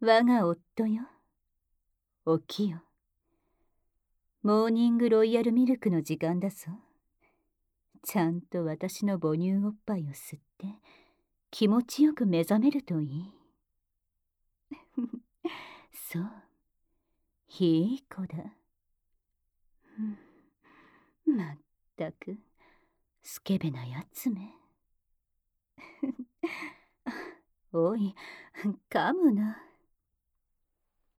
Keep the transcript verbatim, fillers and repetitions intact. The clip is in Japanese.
我が夫よ。起きよ。モーニングロイヤルミルクの時間だぞ。ちゃんと私の母乳おっぱいを吸って気持ちよく目覚めるといい。そう、いい子だ。まったくスケベなやつめ。おい、噛むな。